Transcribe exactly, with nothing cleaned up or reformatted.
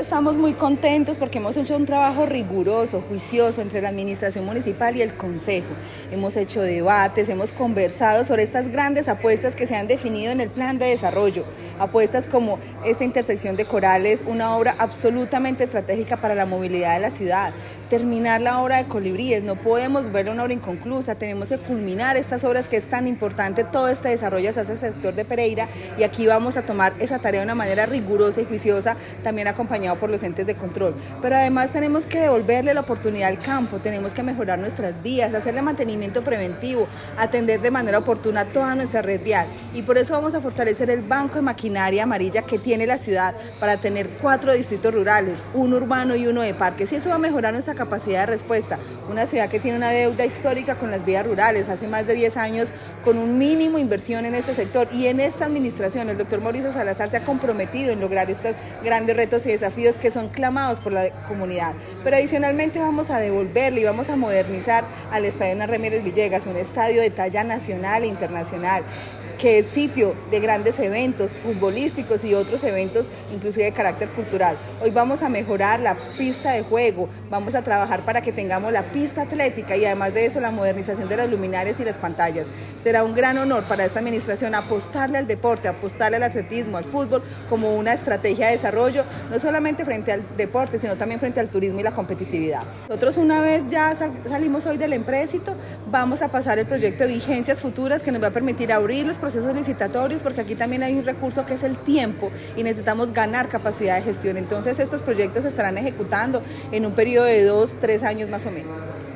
estamos muy contentos porque hemos hecho un trabajo riguroso, juicioso entre la administración municipal y el consejo. Hemos hecho debates, hemos conversado sobre estas grandes apuestas que se han definido en el plan de desarrollo. Apuestas como esta intersección de Corales, una obra absolutamente estratégica para la movilidad de la ciudad. Terminar la obra de Colibríes, no podemos ver una obra inconclusa, tenemos que culminar estas obras que es tan importante. Todo este desarrollo se hace en el sector de Pereira y aquí vamos a tomar esa tarea de una manera rigurosa y juiciosa, también acompañado por los entes de control. Pero además tenemos que devolverle la oportunidad al campo, tenemos que mejorar nuestras vías, hacerle mantenimiento preventivo, atender de manera oportuna toda nuestra red vial. Y por eso vamos a fortalecer el banco de maquinaria amarilla que tiene la ciudad para tener cuatro distritos rurales, uno urbano y uno de parques. Y eso va a mejorar nuestra capacidad de respuesta. Una ciudad que tiene una deuda histórica con las vías rurales, hace más de diez años con un mínimo inversión en este sector. Y en esta administración el doctor Mauricio Salazar se ha comprometido en lograr estos grandes retos y desafíos que son clamados por la comunidad. Pero adicionalmente vamos a devolverle y vamos a modernizar al Estadio Hernán Ramírez Villegas, un estadio de talla nacional e internacional, que es sitio de grandes eventos futbolísticos y otros eventos, inclusive de carácter cultural. Hoy vamos a mejorar la pista de juego, vamos a trabajar para que tengamos la pista atlética y además de eso la modernización de las luminarias y las pantallas. Será un gran honor para esta administración apostarle al deporte, apostarle al atletismo, al fútbol como una estrategia de desarrollo, no solamente frente al deporte, sino también frente al turismo y la competitividad. Nosotros una vez ya sal salimos hoy del empréstito, vamos a pasar el proyecto de vigencias futuras que nos va a permitir abrir los procesos licitatorios, porque aquí también hay un recurso que es el tiempo y necesitamos ganar capacidad de gestión. Entonces estos proyectos se estarán ejecutando en un periodo de dos, tres años más o menos.